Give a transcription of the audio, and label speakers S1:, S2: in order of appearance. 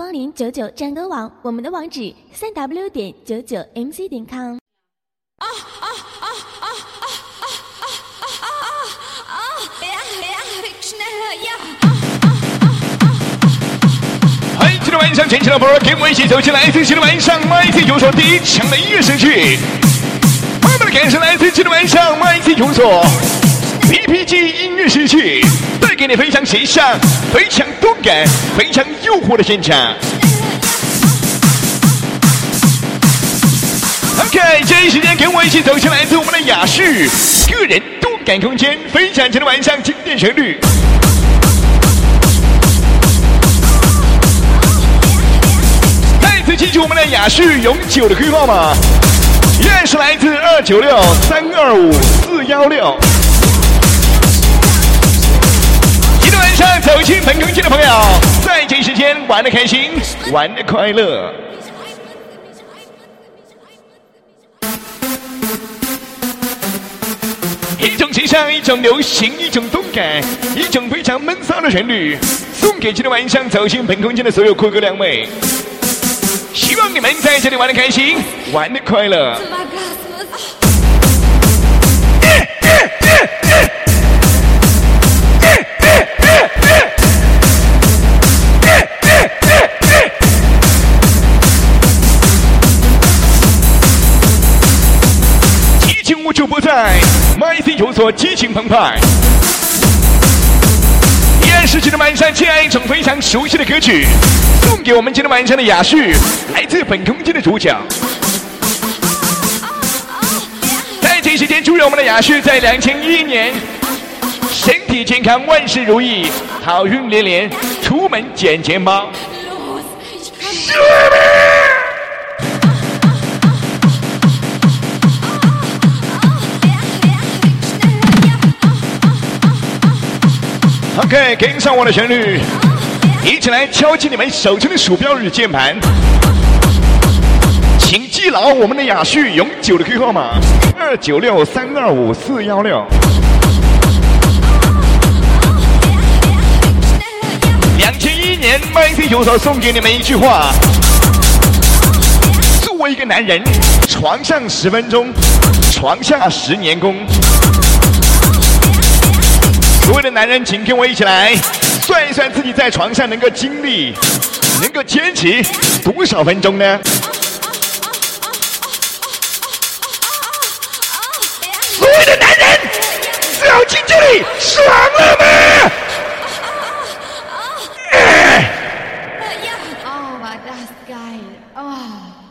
S1: 光临99战歌网，我们的网址3w.99mc.com。
S2: 嗨，今天晚上全体老婆跟我一起走进来自今天晚上MyC 有所第一场的音乐盛剧。我们的感受来自今天晚上MyC 有所 PPG 音乐盛剧，带给你非常时尚、非常动感、非常诱惑的现场。OK， 这一时间跟我一起走进来自我们的雅士个人动感空间，分享今天晚上经典旋律。再次记住我们的雅士永久的规划码，依然是来自296-325-416。今天晚上走进本空间的朋友，在这一时间玩得开心，玩得快乐。一种时尚，一种流行，一种动感，一种非常闷骚的旋律，送给今天晚上走进本空间的所有酷哥靓妹。希望你们在这里玩得开心，玩得快乐。激情无处不在，MyC 有所激情澎湃。依然是今天晚上这样一种非常熟悉的歌曲，送给我们今天晚上的雅士，来自本空间的主角。在这时间，祝愿我们的雅士在2011年身体健康，万事如意，好运连连，出门捡钱包。OK， 跟上我的旋律，一起来敲击你们手中的鼠标与键盘，请记牢我们的雅士永久的规划码296-325-416。2011年MyC 有所送给你们一句话：作为一个男人，床上10分钟，床下10年功。所有的男人，请跟我一起来算一算自己在床上能够经历、能够坚持多少分钟呢？所有的男人，走进这里，爽了吗
S3: Oh, war das geil. Oh.